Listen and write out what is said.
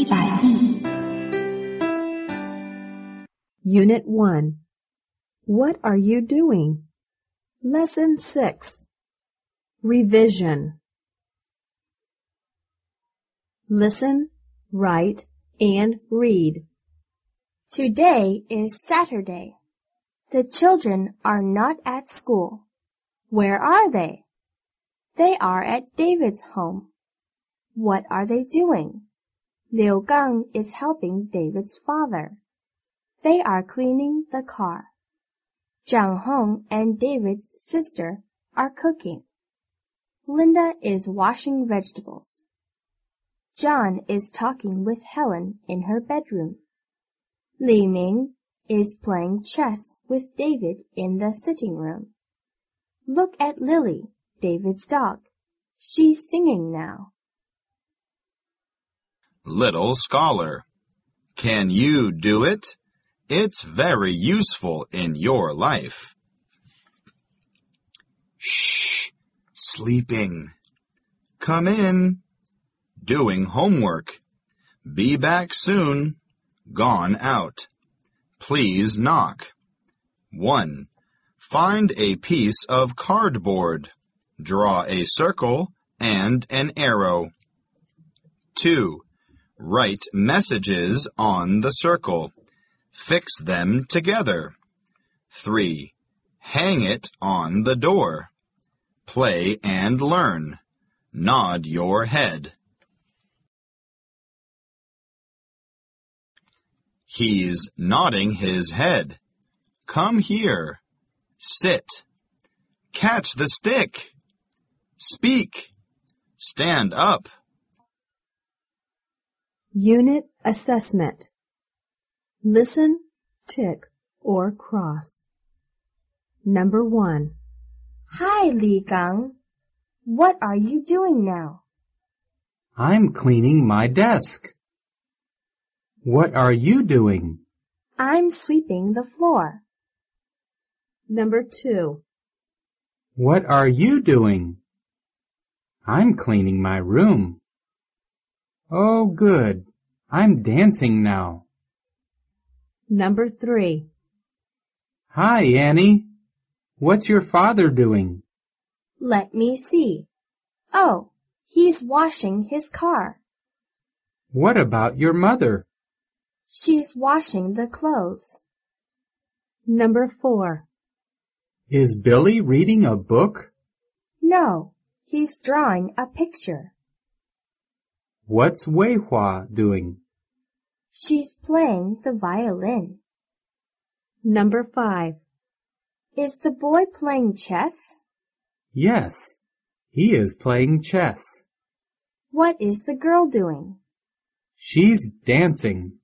100亿。 Unit 1. What are you doing? Lesson 6. Revision. Listen, write, and read. Today is Saturday. The children are not at school. Where are they? They are at David's home. What are they doing? Liu Gang is helping David's father. They are cleaning the car. Zhang Hong and David's sister are cooking. Linda is washing vegetables. John is talking with Helen in her bedroom. Li Ming is playing chess with David in the sitting room. Look at Lily, David's dog. She's singing now. Little scholar, can you do it? It's very useful in your life. Shh, sleeping. Come in. Doing homework. Be back soon. Gone out. Please knock. 1. Find a piece of cardboard. Draw a circle and an arrow. 2. Write messages on the circle. Fix them together. 3. Hang it on the door. Play and learn. Nod your head. He's nodding his head. Come here. Sit. Catch the stick. Speak. Stand up. Unit assessment. Listen, tick, or cross. Number 1. Hi, Li Gang. What are you doing now? I'm cleaning my desk. What are you doing? I'm sweeping the floor. Number 2. What are you doing? I'm cleaning my room. Oh, good. I'm dancing now. Number 3. Hi, Annie. What's your father doing? Let me see. Oh, he's washing his car. What about your mother? She's washing the clothes. Number 4. Is Billy reading a book? No, he's drawing a picture. What's Wei Hua doing? She's playing the violin. Number 5. Is the boy playing chess? Yes, he is playing chess. What is the girl doing? She's dancing.